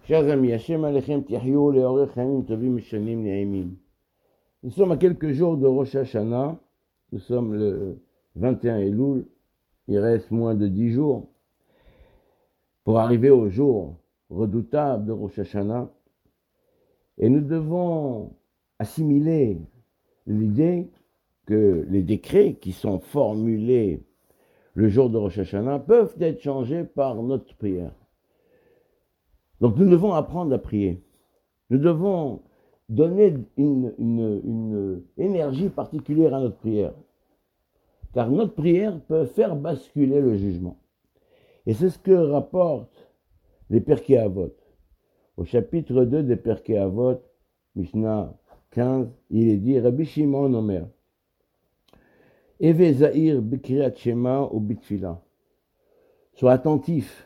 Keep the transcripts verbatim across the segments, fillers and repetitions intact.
Chers amis, Hashem Alechem Tihyou Leorech Chaim Tovim Mishanim Ne'emim. Nous sommes à quelques jours de Rosh Hashanah. Nous sommes le vingt et un Elul. Il reste moins de dix jours pour arriver au jour redoutable de Rosh Hashanah. Et nous devons assimiler l'idée que les décrets qui sont formulés le jour de Rosh Hashanah peuvent être changés par notre prière. Donc nous devons apprendre à prier. Nous devons donner une, une, une énergie particulière à notre prière. Car notre prière peut faire basculer le jugement. Et c'est ce que rapportent les Pirkei Avot. Au chapitre deux des Pirkei Avot, Mishnah quinze, il est dit, Rabbi Shimon Omer, Eve Zahir B'Kriyat Shema ou B'Tfila. Sois attentif,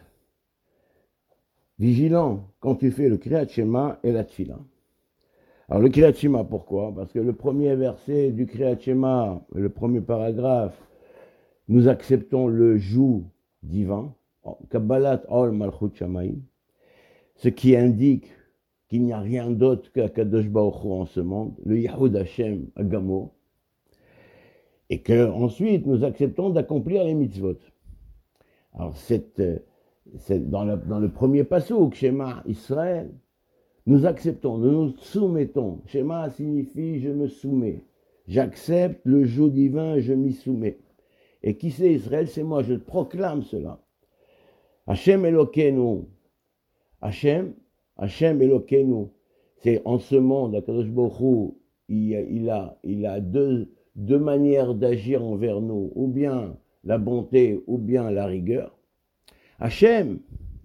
vigilant quand tu fais le Kriyat Shema et la Tfila. Alors le Kriyat Shema, pourquoi? Parce que le premier verset du Kriyat Shema, le premier paragraphe, nous acceptons le joug divin, Kabbalat Ol Malchut Shamayim, ce qui indique qu'il n'y a rien d'autre qu'Akadosh Baruch Hu en ce monde, le Yahud Hashem Agamo, et que ensuite nous acceptons d'accomplir les mitzvot. Alors cette, cette, dans, le, dans le premier passouk, Shema Israël, nous acceptons, nous nous soumettons. Shema signifie je me soumets, j'accepte le joug divin, je m'y soumets. Et qui c'est Israël? C'est moi, je proclame cela. Hashem Elokeinu, Hashem, Hashem Elokeinu, c'est en ce monde, Akadosh Baruch Hu, il, il a, il a deux, deux manières d'agir envers nous, ou bien la bonté, ou bien la rigueur. Hashem,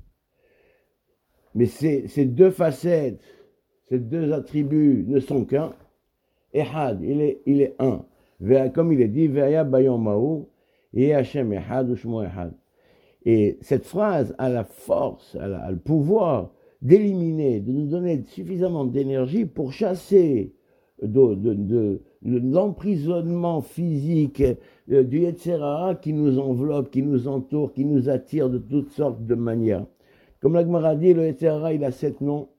mais ces, ces deux facettes, ces deux attributs ne sont qu'un. Ehad, il est, il est un. Comme il est dit, Ve'aya bayom ma'u, et Hashem Ehad, Ushmo Ehad. Et cette phrase a la force, a, la, a le pouvoir d'éliminer, de nous donner suffisamment d'énergie pour chasser de, de, de, de l'emprisonnement physique euh, du Yetzer Hara qui nous enveloppe, qui nous entoure, qui nous attire de toutes sortes de manières. Comme la Gemara dit, le Yetzer Hara, il a sept noms.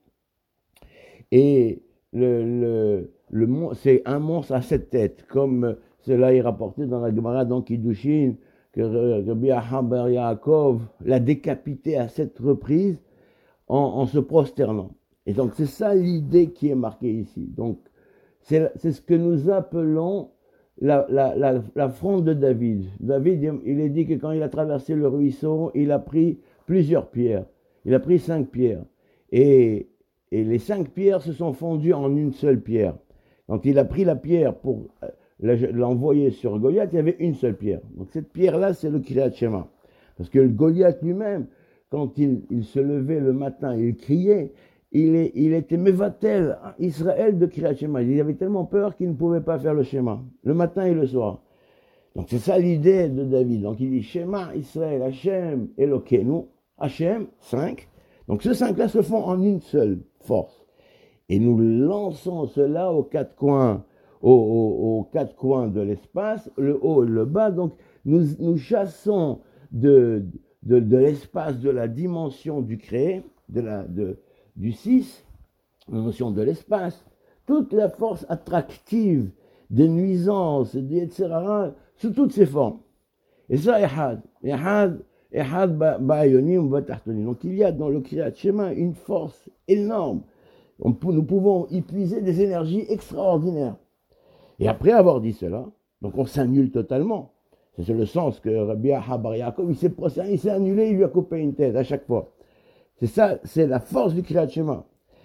Et le, le, le, c'est un monstre à sept têtes, comme cela est rapporté dans la Gemara dans Kiddushin, que Rabbi Ahab bar Yaakov l'a décapité à sept reprises en, en se prosternant. Et donc c'est ça l'idée qui est marquée ici. Donc c'est, c'est ce que nous appelons la, la, la, la fronde de David. David, il est dit que quand il a traversé le ruisseau, il a pris plusieurs pierres. Il a pris cinq pierres. Et, et les cinq pierres se sont fondues en une seule pierre. Quand il a pris la pierre pour l'envoyer sur Goliath, il y avait une seule pierre. Donc cette pierre-là, c'est le Kriyat Shema. Parce que le Goliath lui-même, quand il, il se levait le matin, il criait, il, est, il était Mevatel, Israël de Kriyat Shema. Il avait tellement peur qu'il ne pouvait pas faire le Shema, le matin et le soir. Donc c'est ça l'idée de David. Donc il dit Shema, Israël, Hashem, Elokeinu, Hashem, cinq. Donc ces cinq-là se font en une seule force. Et nous lançons cela aux quatre coins Aux, aux, aux quatre coins de l'espace, le haut et le bas. Donc nous, nous chassons de, de, de l'espace, de la dimension du créé, de la, de, du six, la notion de l'espace, toute la force attractive des nuisances, des et cetera, sous toutes ses formes. Et ça, Ehad, Ehad, Ehad ba'ayonim ba'tachtonim. Donc il y a dans le Kriyat Shema une force énorme. On, nous pouvons y puiser des énergies extraordinaires. Et après avoir dit cela, donc on s'annule totalement. C'est le sens que Rabbi Ahab bar Yaakov, il s'est prosterné, il s'est annulé, il lui a coupé une tête à chaque fois. C'est ça, c'est la force du Kriyat Shema.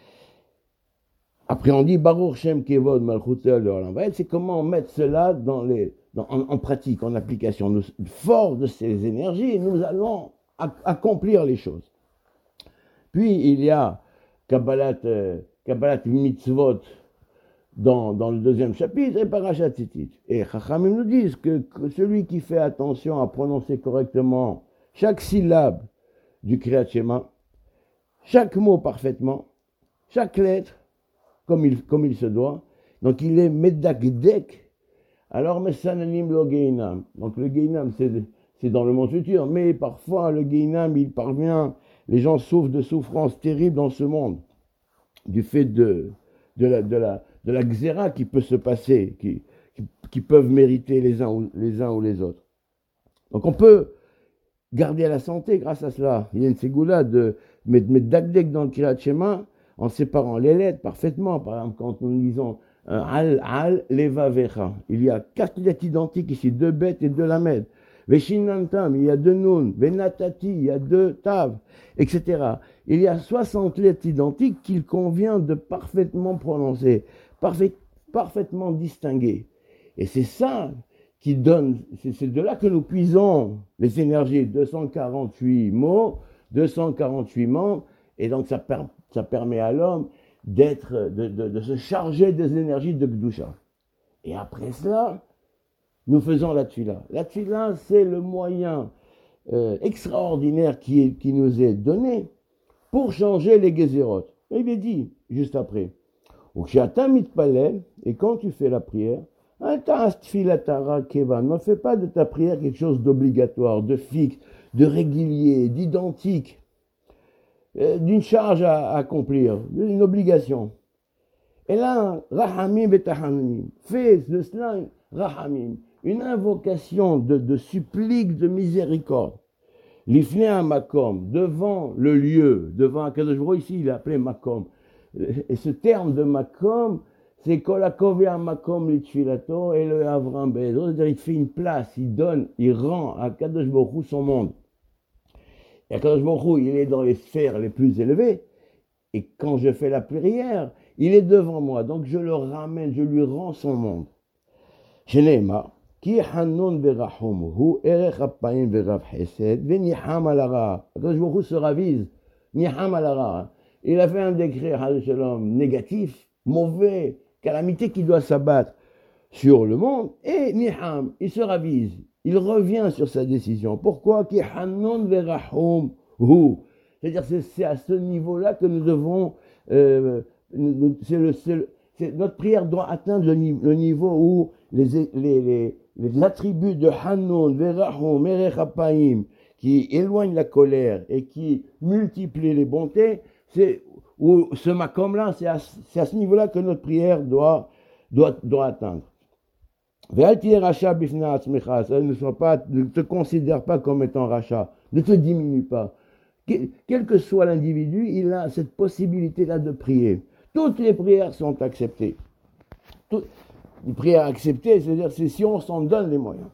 Après on dit Baruch Shem Kevod Malchut Le'olam Va'ed, c'est comment mettre cela dans les, dans, en, en pratique, en application. Nous, fort de ces énergies, nous allons accomplir les choses. Puis il y a Kabbalat, euh, Kabbalat Mitzvot, Dans, dans le deuxième chapitre, et Parashat Tzitzit. Et Chachamim nous disent que, que celui qui fait attention à prononcer correctement chaque syllabe du Kriyat Shema, chaque mot parfaitement, chaque lettre, comme il, comme il se doit, donc il est Medakdek, alors Mesananim lo Geinam. Donc le Geinam, c'est, c'est dans le monde futur, mais parfois le Geinam, il parvient les gens souffrent de souffrances terribles dans ce monde, du fait de, de, la, de, la, de la xéra qui peut se passer, qui, qui, qui peuvent mériter les uns, ou, les uns ou les autres. Donc on peut garder la santé grâce à cela. Il y a une ségoula de mettre dagdek dans le Kriyat Shema en séparant les lettres parfaitement. Par exemple, quand nous lisons euh, Al, Al, Leva, Vecha, il y a quatre lettres identiques ici, deux bêtes et deux lamed. Veshinantam, il y a deux nun. Venatati, il y a deux tav, et cetera. Il y a soixante lettres identiques qu'il convient de parfaitement prononcer, parfait, parfaitement distinguer. Et c'est ça qui donne, c'est de là que nous puisons les énergies, deux cent quarante-huit mots, deux cent quarante-huit membres, et donc ça, per, ça permet à l'homme d'être, de, de, de se charger des énergies de Gdusha. Et après cela, nous faisons la tfila. La tfila, c'est le moyen euh, extraordinaire qui, est, qui nous est donné pour changer les gezerot. Il est dit, juste après, et quand tu fais la prière, ne fais pas de ta prière quelque chose d'obligatoire, de fixe, de régulier, d'identique, d'une charge à accomplir, d'une obligation. Et là, rahamim betahanim, fais de cela rahamim, une invocation de, de supplique, de miséricorde. L'ifné à makom, devant le lieu, devant Akadosh Baruch Hu, ici il est appelé makom. Et ce terme de makom, c'est Kolakové à makom l'itfilato et le Avram Be'ezro, c'est-à-dire il fait une place, il donne, il rend à Akadosh Baruch Hu son monde. Et Akadosh Baruch Hu, il est dans les sphères les plus élevées, et quand je fais la prière, il est devant moi, donc je le ramène, je lui rends son monde. Shenema, ki hanun berachum, hu erech appaim verav chesed, veniham alara. Akadosh Baruch Hu se ravise, niham alara. Il a fait un décret, Shalom, négatif, mauvais, calamité qui doit s'abattre sur le monde, et niham, il se ravise, il revient sur sa décision. Pourquoi? Ki hanun berachum, hu. C'est-à-dire c'est, c'est à ce niveau-là que nous devons, euh, c'est le, c'est le, c'est, notre prière doit atteindre le, le niveau où les, les, les, les attributs de Hanun, Verahum, Erech Appaim, qui éloignent la colère et qui multiplient les bontés, c'est où ce makom-là, c'est à, c'est à ce niveau-là que notre prière doit, doit, doit atteindre. Ne sois pas, ne te considère pas comme étant rachat, ne te diminue pas. Quel que soit l'individu, il a cette possibilité-là de prier. Toutes les prières sont acceptées. Toutes les prières acceptées, c'est-à-dire c'est si on s'en donne les moyens.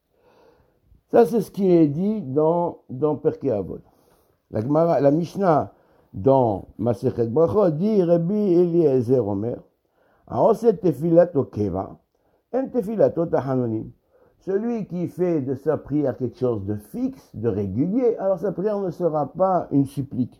Ça, c'est ce qui est dit dans, dans Perkei Avot. La, Gemara, la Mishnah dans Masechet Brachot dit Rabbi Eliezer Omer, Aoset tefilato keva, en tefilato tahanonim. Celui qui fait de sa prière quelque chose de fixe, de régulier, alors sa prière ne sera pas une supplique.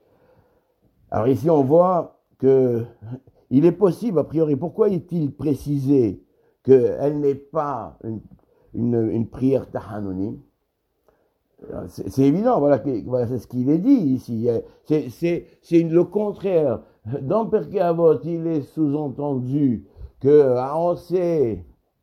Alors ici on voit que il est possible, a priori, pourquoi est-il précisé qu'elle n'est pas une, une, une prière tahanonim? c'est, c'est évident, voilà, voilà, c'est ce qu'il est dit ici. C'est, c'est, c'est le contraire. Dans Perkei Avot, il est sous-entendu que on sait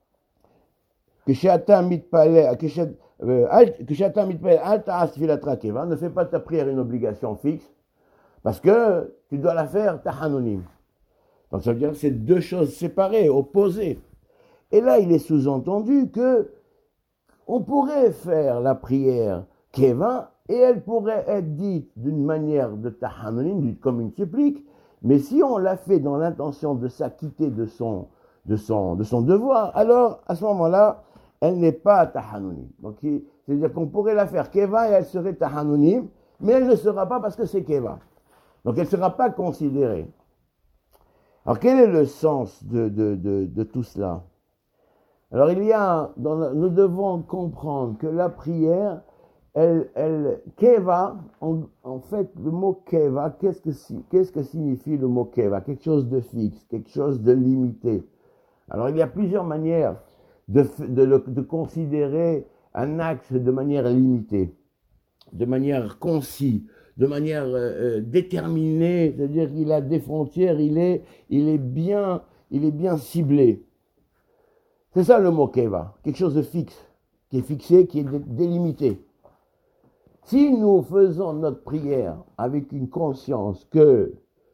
que Shata mitpalel, que Shata mitpalel, al ta'as tfilat keva, ne fais pas ta prière une obligation fixe, parce que tu dois la faire tahanonim. Donc ça veut dire que c'est deux choses séparées, opposées. Et là, il est sous-entendu que on pourrait faire la prière keva, et elle pourrait être dite d'une manière de tahanonim, comme une supplique, mais si on l'a fait dans l'intention de s'acquitter de son, de son, de son devoir, alors à ce moment-là, elle n'est pas tahanonim. Donc, c'est-à-dire qu'on pourrait la faire keva et elle serait tahanonim, mais elle ne sera pas parce que c'est keva. Donc, elle ne sera pas considérée. Alors, quel est le sens de, de, de, de tout cela? Alors, il y a, dans la, nous devons comprendre que la prière, elle, elle, keva, en, en fait, le mot keva, qu'est-ce que, qu'est-ce que signifie le mot keva? Quelque chose de fixe, quelque chose de limité. Alors, il y a plusieurs manières de, de, de, de considérer un axe de manière limitée, de manière concise, de manière euh, déterminée, c'est-à-dire qu'il a des frontières, il est, il est bien, il est bien ciblé. C'est ça le mot keva, quelque chose de fixe, qui est fixé, qui est dé, délimité. Si nous faisons notre prière avec une conscience que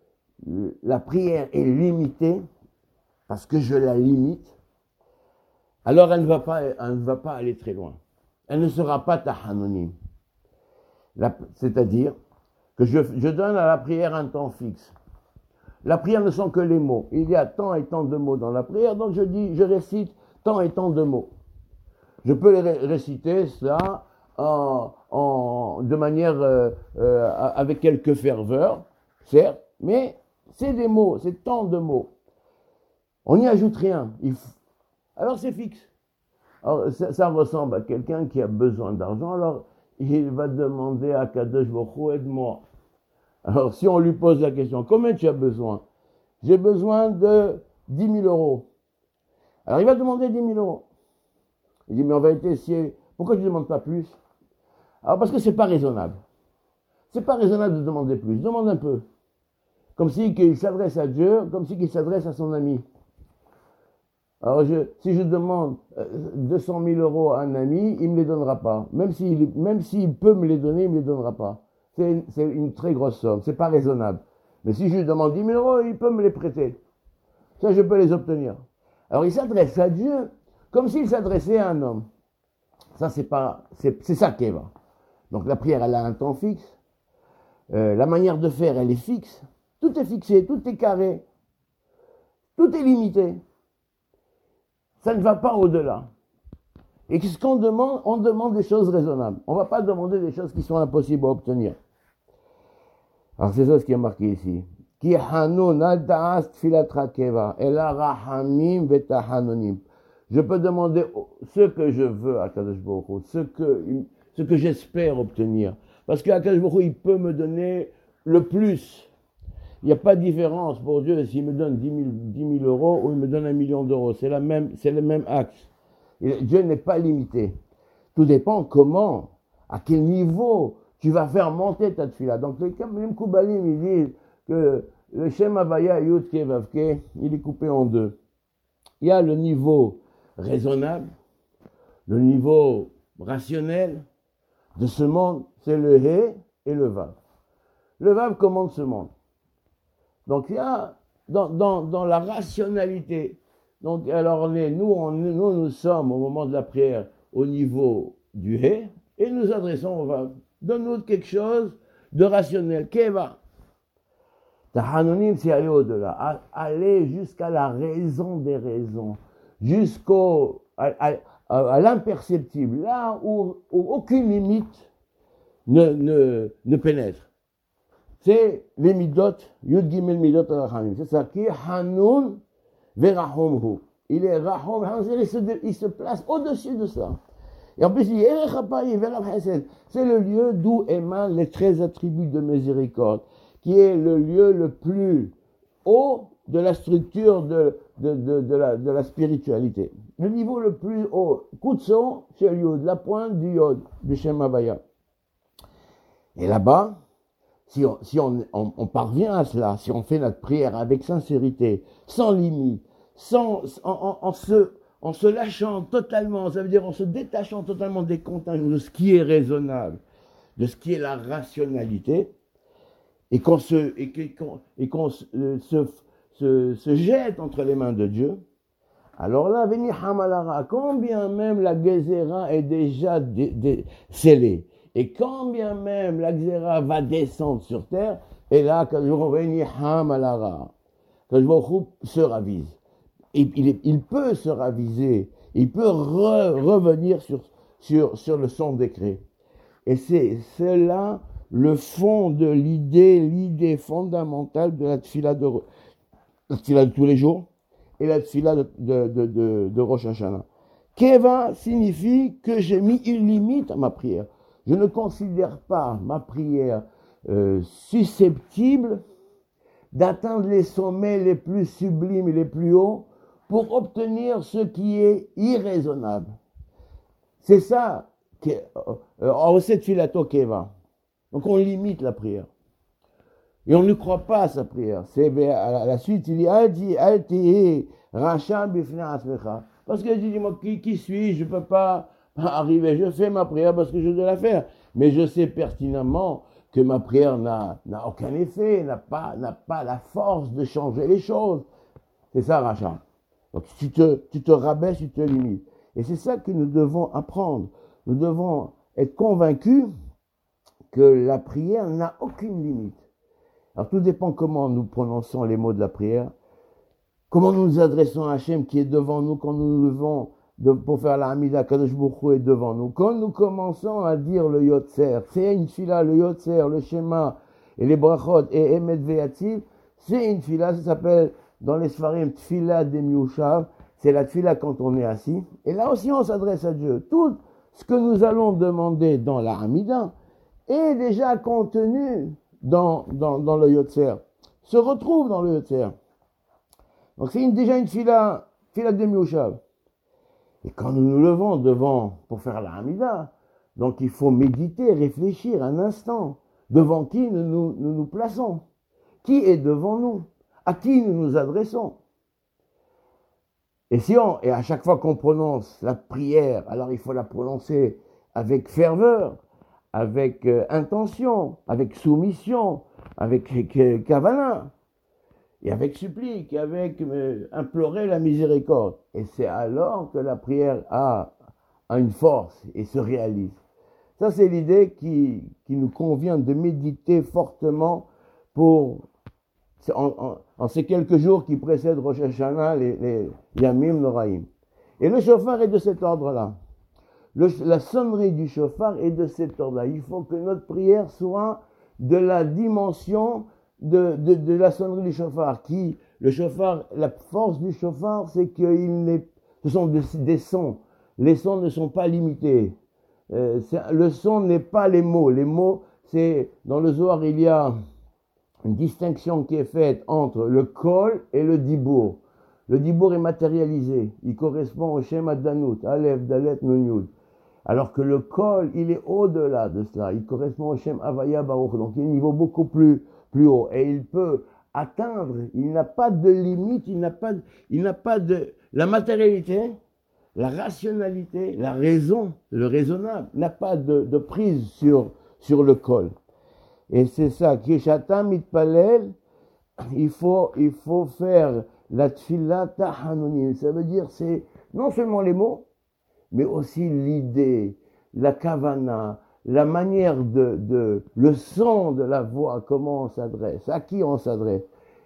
la prière est limitée, parce que je la limite, alors elle ne va pas, elle ne va pas aller très loin. Elle ne sera pas tahanonim. C'est-à-dire que je, je donne à la prière un temps fixe. La prière ne sont que les mots. Il y a tant et tant de mots dans la prière, donc je dis, je récite tant et tant de mots. Je peux les réciter cela en, en, de manière euh, euh, avec quelques ferveurs, certes, mais c'est des mots, c'est tant de mots. On n'y ajoute rien. Il faut... Alors c'est fixe. Alors, ça, ça ressemble à quelqu'un qui a besoin d'argent, alors il va demander à Kadosh Baruch Hu, aide-moi. Alors si on lui pose la question, combien tu as besoin? J'ai besoin de dix mille euros. Alors il va demander dix mille euros. Il dit, mais en vérité, si, pourquoi tu ne demandes pas plus? Alors parce que ce n'est pas raisonnable. Ce n'est pas raisonnable de demander plus. Demande un peu. Comme si il s'adresse à Dieu, comme si il s'adresse à son ami. Alors je, si je demande deux cent mille euros à un ami, il ne me les donnera pas. Même s'il, même s'il peut me les donner, il ne me les donnera pas. C'est une, c'est une très grosse somme. Ce n'est pas raisonnable. Mais si je lui demande dix mille euros, il peut me les prêter. Ça, je peux les obtenir. Alors il s'adresse à Dieu comme s'il s'adressait à un homme. Ça, c'est pas, c'est, c'est ça qui va. Donc la prière, elle a un temps fixe. Euh, la manière de faire, elle est fixe. Tout est fixé, tout est carré. Tout est limité. Ça ne va pas au-delà. Et ce qu'on demande, on demande des choses raisonnables. On ne va pas demander des choses qui sont impossibles à obtenir. Alors c'est ça ce qui est marqué ici. Ki hanun al ta'as tfilat rakeva ela rahamim vetahanonim. Je peux demander ce que je veux à Kadosh Baruch Hu, ce que, ce que j'espère obtenir. Parce qu'à Kadosh Baruch Hu, il peut me donner le plus. Il n'y a pas de différence pour Dieu s'il me donne dix mille euros ou il me donne un million d'euros. C'est, la même, c'est le même axe. Et Dieu n'est pas limité. Tout dépend comment, à quel niveau tu vas faire monter ta tefila. Donc les Koubalim, ils disent que le Shem Havaya Yud Ke Vav Ke, il est coupé en deux. Il y a le niveau raisonnable, le niveau rationnel de ce monde, c'est le He et le Vav. Le Vav commande ce monde. Donc il y a dans, dans, dans la rationalité. Donc alors on est, nous, on, nous nous sommes au moment de la prière au niveau du He et nous adressons au Vav. Donne-nous quelque chose de rationnel. Keva. Tahanonim, c'est aller au-delà, aller jusqu'à la raison des raisons, jusqu'au à, à, à l'imperceptible, là où, où aucune limite ne, ne, ne pénètre. C'est les midot, Yud Gimel midot Rachamim. C'est ça qui est Hanun Verahomhu. Il est Rahom, il se, il se place au-dessus de ça. Et en plus, il dit c'est le lieu d'où émanent les treize attributs de miséricorde, qui est le lieu le plus haut de la structure de, de, de, de, la, de la spiritualité. Le niveau le plus haut, Koutson, c'est le Yod, la pointe du Yod, du Shem Havaya. Et là-bas, si, on, si on, on, on parvient à cela, si on fait notre prière avec sincérité, sans limite, sans, en, en, en, se, en se lâchant totalement, ça veut dire en se détachant totalement des contingences, de ce qui est raisonnable, de ce qui est la rationalité, et qu'on se, et qu'on, et qu'on se, se, se, se jette entre les mains de Dieu, alors là, veni hamalara, combien même la Gezerah est déjà dé, dé, scellée, et quand bien même la Gezerah va descendre sur terre, et là, quand je veni hamalara, quand je se ravise, il, il, il peut se raviser, il peut re, revenir sur, sur, sur le son décret. Et c'est cela le fond de l'idée, l'idée fondamentale de la tefila de, la tefila de tous les jours et la tefila de, de, de, de, de Rosh Hashanah. Keva signifie que j'ai mis une limite à ma prière. Je ne considère pas ma prière euh, susceptible d'atteindre les sommets les plus sublimes et les plus hauts pour obtenir ce qui est irraisonnable. C'est ça, en cette filato keva. Donc on limite la prière. Et on ne croit pas à sa prière. C'est à la suite, il dit Alti, Alti, Racha bifna asmecha. Parce que je dis, moi, qui, qui suis-je? Je ne peux pas arriver. Je fais ma prière parce que je dois la faire. mais je sais pertinemment que ma prière n'a, n'a aucun effet, n'a pas, n'a pas la force de changer les choses. C'est ça, Rachat. Donc tu te, tu te rabaisses, tu te limites. Et c'est ça que nous devons apprendre. Nous devons être convaincus que la prière n'a aucune limite. Alors tout dépend comment nous prononçons les mots de la prière, comment nous nous adressons à Hachem qui est devant nous quand nous nous levons de, pour faire la Hamida, Kadosh Baruch Hu est devant nous. Quand nous commençons à dire le Yotzer, c'est une fila, le Yotzer, le Shema et les Brachot et Emet Veyativ, c'est une fila, ça s'appelle dans les Sfarim Tfila Demiushav, c'est la tfila quand on est assis. Et là aussi on s'adresse à Dieu. Tout ce que nous allons demander dans la Hamida est déjà contenu dans, dans, dans le Yotzer, se retrouve dans le Yotzer. Donc c'est une, déjà une fila, fila Demiushav. Et quand nous nous levons devant, pour faire la Hamida, donc il faut méditer, réfléchir un instant, devant qui nous nous, nous, nous plaçons, qui est devant nous, à qui nous nous adressons. Et si on, et à chaque fois qu'on prononce la prière, alors il faut la prononcer avec ferveur, avec euh, intention, avec soumission, avec euh, kavana, et avec supplique, et avec euh, implorer la miséricorde. Et c'est alors que la prière a, a une force et se réalise. Ça, c'est l'idée qui, qui nous convient de méditer fortement pour, en, en, en ces quelques jours qui précèdent Rosh Hashanah, les, les Yamim Noraim. Et le chauffard est de cet ordre-là. Le, la sonnerie du chauffard est de cet ordre-là. Il faut que notre prière soit de la dimension de, de, de la sonnerie du chauffard. Qui, le chauffard, la force du chauffard, c'est qu'il n'est, ce sont des, des sons. Les sons ne sont pas limités. Euh, le son n'est pas les mots. Les mots, c'est, dans le Zohar, il y a une distinction qui est faite entre le kol et le dibour. Le dibour est matérialisé. Il correspond au Shem Adanout, Aleph, Dalet, Nun, Yud. Alors que le kol, il est au-delà de cela. Il correspond au Shem Havaya Baruch. Donc il est un niveau beaucoup plus, plus haut. Et il peut atteindre, il n'a pas de limite, il n'a pas, il n'a pas de... La matérialité, la rationalité, la raison, le raisonnable, n'a pas de, de prise sur, sur le kol. Et c'est ça, Kishatam Mitpalel, il faut, il faut faire la tfila tahanunim. Ça veut dire, c'est non seulement les mots, mais aussi l'idée, la kavana, la manière de, de, le son de la voix, comment on s'adresse, à qui on s'adresse.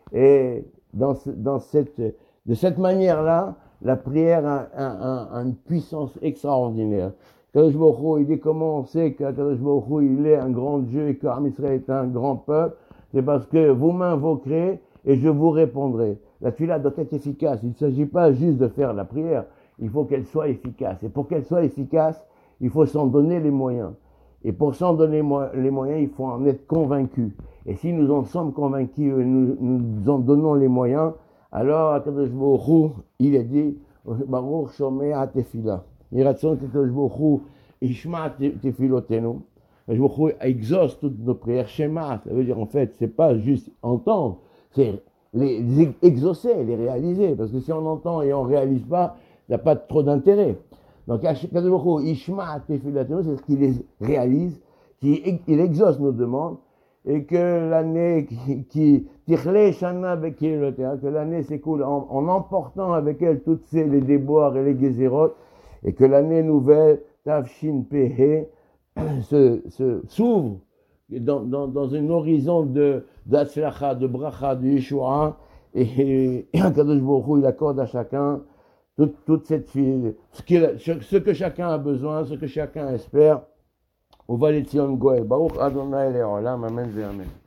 Et dans, dans cette, de cette manière-là, la prière a, a, a, a une puissance extraordinaire. Kadosh Baruch Hu, il dit comment on sait que Kadosh Baruch Hu, il est un grand Dieu et qu'Am Israël est un grand peuple. C'est parce que vous m'invoquerez et je vous répondrai. La tefila doit être efficace. Il ne s'agit pas juste de faire la prière. Il faut qu'elle soit efficace. Et pour qu'elle soit efficace, il faut s'en donner les moyens. Et pour s'en donner les moyens, il faut en être convaincu. Et si nous en sommes convaincus et nous, nous en donnons les moyens, alors Kadosh Baruch Hu, il a dit, Baruch Shomea Tefila. Iratson Kadosh Baruch Hu, Ishma Tefilotenu. Kadosh Baruch Hu exauce toutes nos prières. Shema, ça veut dire en fait, c'est pas juste entendre, c'est les, les exaucer, les réaliser. Parce que si on entend et on ne réalise pas, il n'y a pas trop d'intérêt. Donc, Kadosh Baruch Hu, Ishma Tefilotenu, c'est ce qu'il réalise, qu'il exauce nos demandes, et que l'année qui tichle shana bekil, que l'année s'écoule en, en emportant avec elle toutes ces, les déboires et les gézérot, et que l'année nouvelle, Tavshin Pehe, se, se, s'ouvre dans, dans, dans un horizon de d'Atzlacha, de Bracha, de Yeshua, et, et Kadosh Baruch Hu, il accorde à chacun toute, toute cette fille, ce, ce que chacun a besoin, ce que chacun espère. Au Valet Zion Goel, Baruch Adonai Le'olam, Amen et Amen.